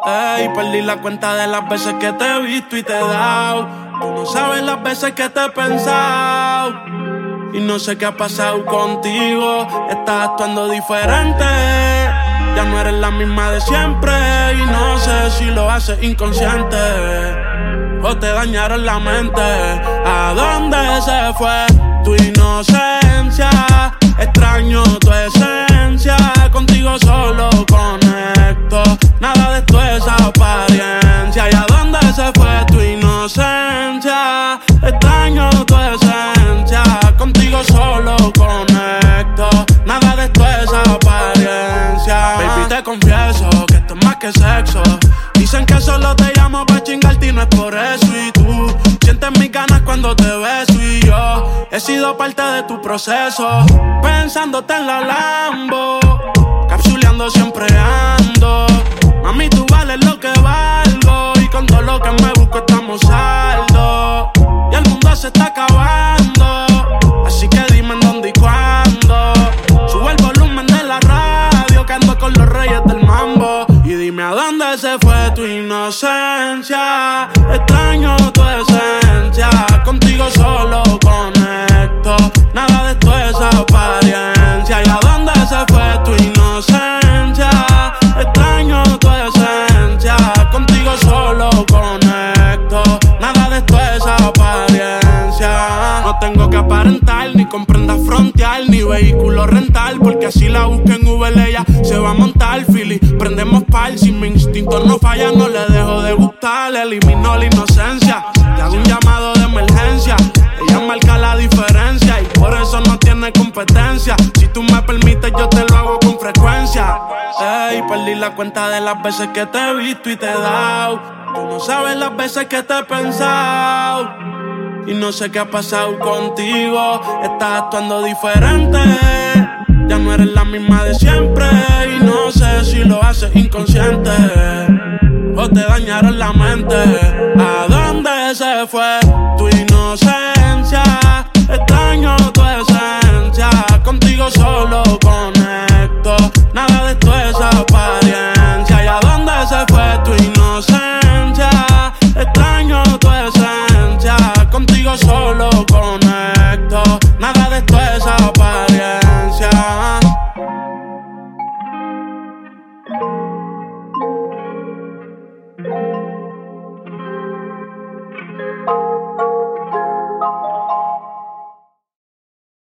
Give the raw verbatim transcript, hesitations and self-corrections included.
Ey, perdí la cuenta de las veces que te he visto y te he dado. Tú no sabes las veces que te he pensado. Y no sé qué ha pasado contigo. Estás actuando diferente. Ya no eres la misma de siempre. Y no sé si lo haces inconsciente o te dañaron la mente. ¿A dónde se fue tu inocencia? Extraño tu esencia. Contigo solo conecto. Nada de esto es apariencia. ¿Y a dónde se fue tu inocencia? Extraño tu esencia. Contigo solo conecto. Nada de esto es apariencia. Baby, te confieso que esto es más que sexo. Dicen que solo te llamo pa' chingarte y no es por eso. Y tú sientes mis ganas cuando te beso. Y yo he sido parte de tu proceso. Pensándote en la Lambo. Capsuleando siempre ando. Mami, tú vales lo que valgo. Y con todo lo que me busco estamos saldos. Y el mundo se está acabando. Así que dime en dónde y cuándo. Sube el volumen de la radio, que ando con los reyes del mambo. Y dime a dónde se fue tu inocencia. Extraño tu esencia. Contigo solo conecto. Nada de esto es apariencia. ¿Y a dónde se fue tu inocencia? Extraño tu esencia. Contigo solo conecto. Nada de esto es apariencia. No tengo que aparentar, ni con prenda frontal, ni vehículo rental, porque así la busco en Uber, ella se va a montar. Philly, prendemos par, si mi instinto no falla, no le dejo de gustar. Elimino la inocencia, te hago un llamado de emergencia. Ella marca la diferencia y por eso no tiene competencia. Si tú me permites, yo te lo hago con frecuencia. Ey, perdí la cuenta de las veces que te he visto y te he dado. Tú no sabes las veces que te he pensado. Y no sé qué ha pasado contigo. Estás actuando diferente. Ya no eres la misma de siempre. Y no sé si lo haces inconsciente o te dañaron la mente. ¿A dónde se fue tu inocencia?